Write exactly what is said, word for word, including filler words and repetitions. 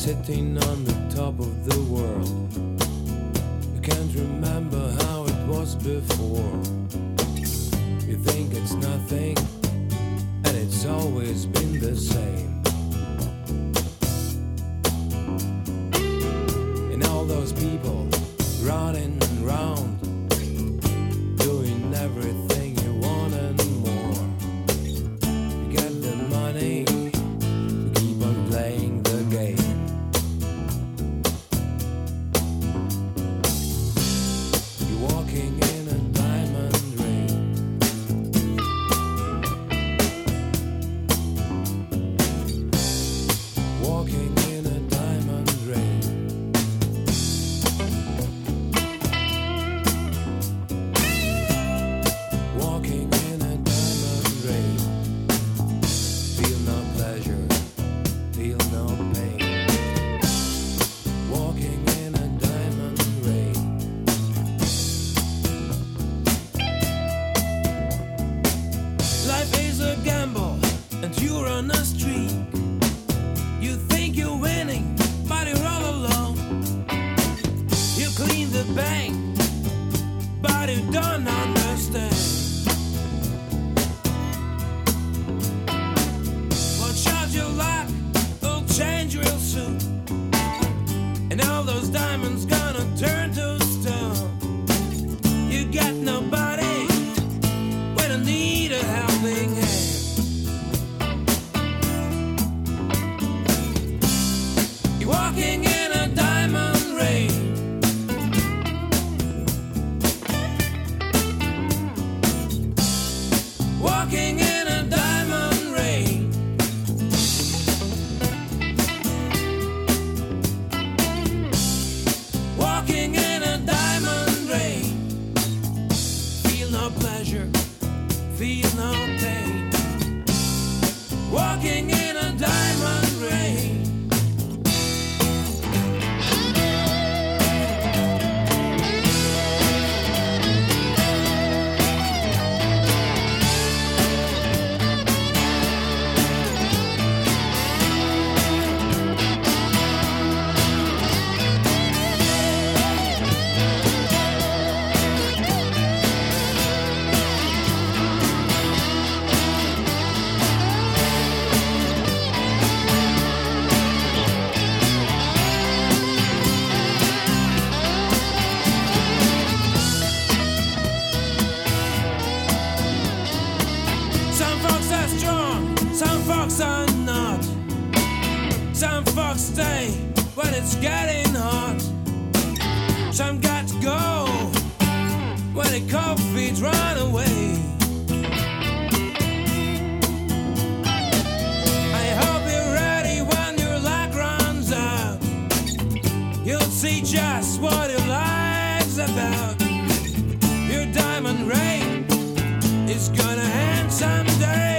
sitting on the top of the world. You can't remember how it was before. You think it's nothing, and it's always been the same. And all those people running round, doing everything you want and more. You get the money, you keep on playing the game. You're walking in a diamond ring. Walking in a diamond ring. Walking in a diamond ring. Feel no pleasure, feel no pain. Walking in a diamond ring. Life is a gamble, and you're on a streak. You think you're winning, but you're all alone. You clean the bank, but you don't understand. Watch out, your luck will change real soon, and all those diamonds gonna turn to stone. You got nobody when I need a helping hand. You're walking in a diamond ring. Walking in a diamond ring. Walking in a diamond ring. Feel no pleasure, feel no pain. Walking in a diamond ring. Some folks are strong, some folks are not. Some folks stay when it's getting hot. Some got to go when the cold feet run away. I hope you're ready when your luck runs out. You'll see just what your life's about. Your diamond ring is gonna end someday.